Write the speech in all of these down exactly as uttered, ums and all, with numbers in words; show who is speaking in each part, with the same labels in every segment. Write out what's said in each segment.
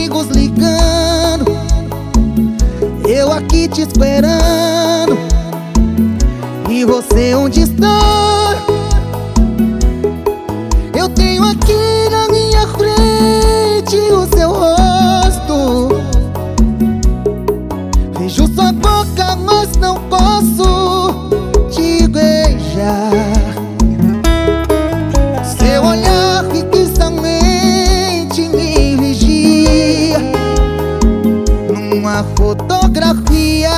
Speaker 1: amigos ligando, eu aqui te esperando, e você onde está? Eu tenho aqui na minha frente o seu rosto, vejo sua boca, mas não posso te beijar. Seu olhar fixamente me vigia numa fotografia.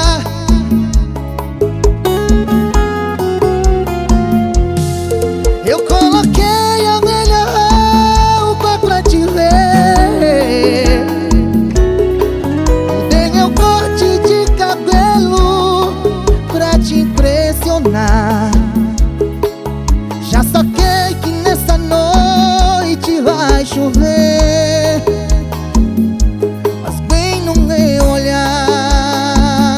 Speaker 1: Eu coloquei a melhor roupa pra te ver, mudei meu corte de cabelo pra te impressionar. Já saquei que nessa noite vai chover, mas bem no meu olhar.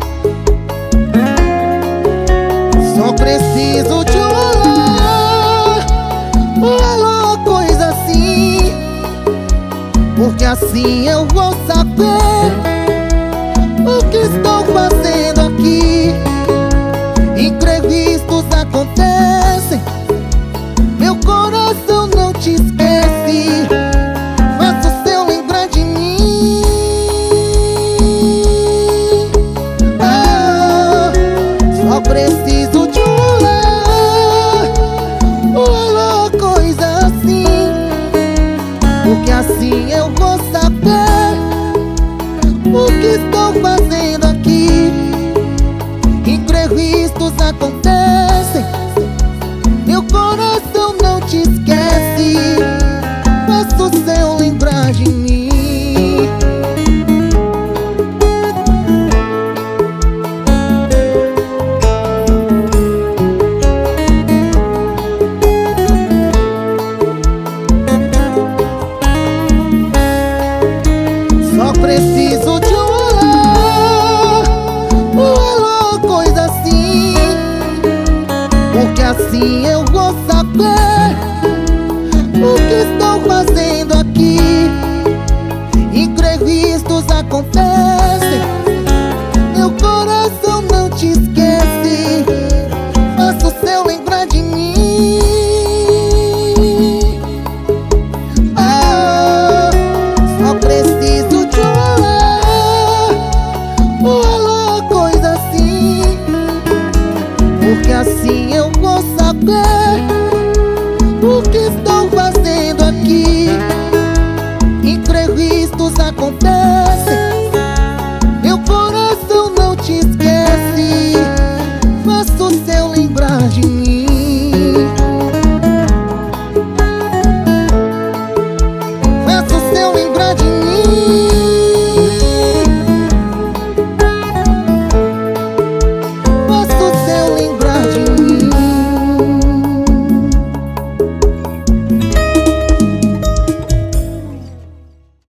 Speaker 1: Só preciso de um olhar, um alô, coisa assim, porque assim eu vou saber o que estou fazendo aqui. Imprevistos acontecem, meu coração não te esquece, faço o seu lembrar de mim. Ah, só preciso de um olhar, um alô, coisa assim, porque assim eu vou saber o que estou fazendo aqui. Imprevistos acontecem, meu coração não te esquece, faço o seu lembrar de mim. Só preciso de um olhar, um alô, coisa assim, porque assim eu vou saber o que estou fazendo aqui. Imprevistos acontecem, meu coração não te esquece, faço o seu lembrar de mim. Ah, só preciso de um olhar, um alô, coisa assim, porque assim eu vou saber o que estou fazendo aqui. Imprevistos acontecem,